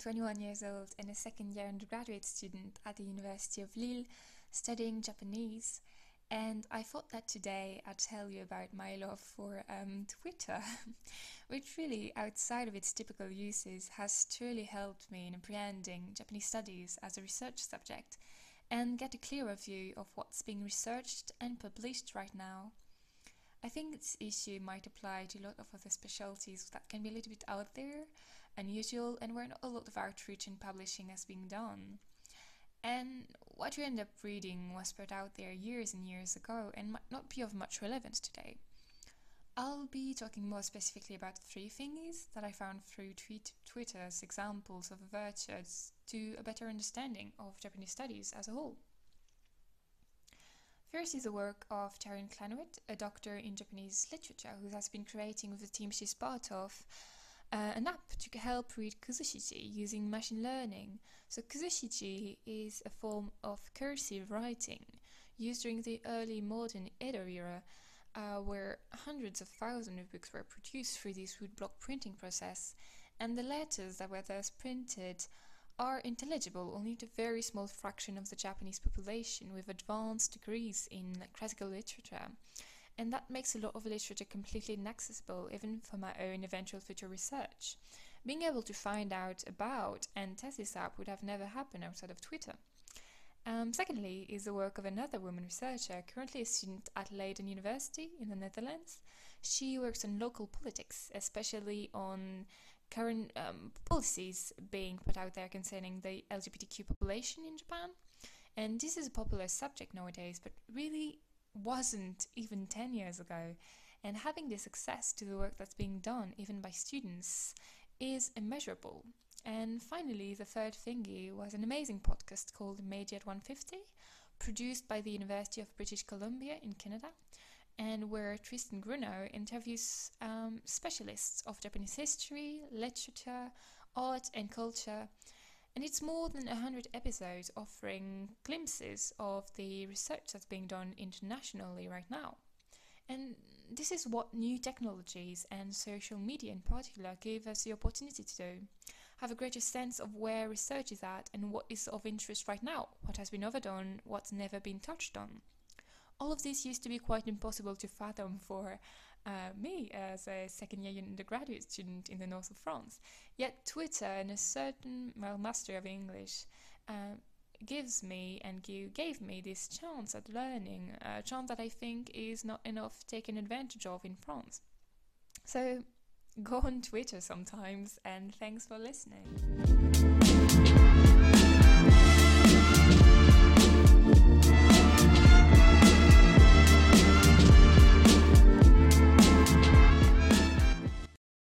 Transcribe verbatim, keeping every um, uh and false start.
twenty-one years old and a second year undergraduate student at the University of Lille studying Japanese. And I thought that today I'd tell you about my love for um, Twitter, which really, outside of its typical uses, has truly helped me in apprehending Japanese studies as a research subject and get a clearer view of what's being researched and published right now. I think this issue might apply to a lot of other specialties that can be a little bit out there, unusual, and where not a lot of outreach and publishing has been done. And what you end up reading was put out there years and years ago and might not be of much relevance today. I'll be talking more specifically about three thingies that I found through tweet- Twitter's examples of virtues to a better understanding of Japanese studies as a whole. First is the work of Taryn Clanwitt, a doctor in Japanese literature who has been creating with the team she's part of uh, an app to help read kuzushiji using machine learning. So kuzushiji is a form of cursive writing used during the early modern Edo era, uh, where hundreds of thousands of books were produced through this woodblock printing process, and the letters that were thus printed are intelligible only to a very small fraction of the Japanese population with advanced degrees in classical literature. And that makes a lot of literature completely inaccessible, even for my own eventual future research. Being able to find out about and test this app would have never happened outside of Twitter. Um, secondly is the work of another woman researcher, currently a student at Leiden University in the Netherlands. She works on local politics, especially on current um, policies being put out there concerning the L G B T Q population in Japan. And this is a popular subject nowadays, but really wasn't even ten years ago. And having this access to the work that's being done, even by students, is immeasurable. And finally, the third thingy was an amazing podcast called Meiji at one fifty, produced by the University of British Columbia in Canada, and where Tristan Grunow interviews um, specialists of Japanese history, literature, art and culture. And it's more than one hundred episodes offering glimpses of the research that's being done internationally right now. And this is what new technologies and social media in particular give us the opportunity to do. Have a greater sense of where research is at and what is of interest right now, what has been overdone, what's never been touched on. All of this used to be quite impossible to fathom for uh, me as a second-year undergraduate student in the north of France. Yet Twitter and a certain, well, mastery of English uh, gives me and give, gave me this chance at learning, a chance that I think is not enough taken advantage of in France. So go on Twitter sometimes, and thanks for listening.